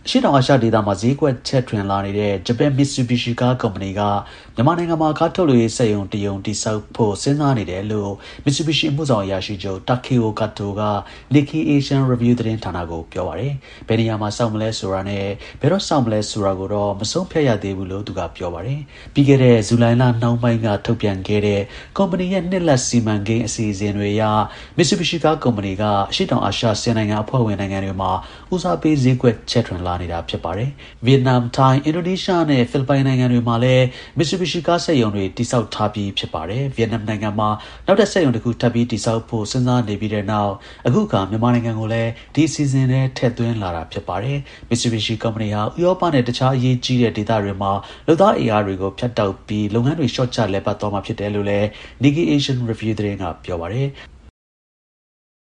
ရှေ့တောင်အာရှဒေသမှာဈေးကွက်ချဲ့ထွင်လာနေတဲ့ဂျပန် Mitsubishi ကားကုမ္ပဏီကမြန်မာနိုင်ငံမှာကားထုတ်လုပ်ရေးစက်ရုံတစ်ရုံတည်ဆောက်ဖို့စဉ်းစားနေတယ်လို့ Mitsubishi အမှုဆောင်အရာရှိချုပ် Takeo Kato က Nikkei Asian Review သတင်းဌာနကိုပြောပါတယ်။ဘယ်နေရာမှာစောင့်မလဲဆိုတာနဲ့ဘယ်တော့စောင့်မလဲဆိုတာကိုတော့မဆုံးဖြတ်ရသေးဘူးလို့သူကပြောပါတယ်။ပြီးခဲ့တဲ့ဇူလိုင်လနှောင်းပိုင်းကထုတ်ပြန်ခဲ့တဲ့ကုမ္ပဏီရဲ့နှစ်လက်စီမံကိန်းအစီအစဉ်တွေအရ Mitsubishi ကားကုမ္ပဏီကရှေ့တောင်အာရှ10နိုင်ငံအဖွဲ့ဝင်နိုင်ငံတွေမှာဦးစားပေးဈေးကွက်ချဲ့ထွင်လာနေတာဖြစ်ပါတယ်။ဗီယက်နမ်၊ထိုင်း၊အင်ဒိုနီးရှားနဲ့ဖိလစ်ပိုင်နိုင်ငံတွေမှာလည်း Mitsubishi ကားစက်ရုံတွေတည်ဆောက်ထားပြီးဖြစ်ပါတယ်။ဗီယက်နမ်နိုင်ငံမှာနောက်ထပ်စက်ရုံတစ်ခုထပ်ပြီးတည်ဆောက်ဖို့စဉ်းစားနေပြီးတဲ့နောက်အခုအခါမြန်မာနိုင်ငံကိုလည်းဒီအစီအစဉ်နဲ့ထည့်သွင်းလာတာဖြစ်ပါတယ်။ Mitsubishi ကုမ္ပဏီဟာဥရောပနဲ့တခြားအရေးကြီးတဲ့ဒေသတွေမှာလုပ်သားအင်အားတွေကိုဖြတ်တောက်ပြီးလုပ်ငန်းတွေလျှော့ချလည်ပတ်သွားမှာဖြစ်တယ်လို့လည်း Nikkei Asian Review သတင်းကပြောပါတယ်။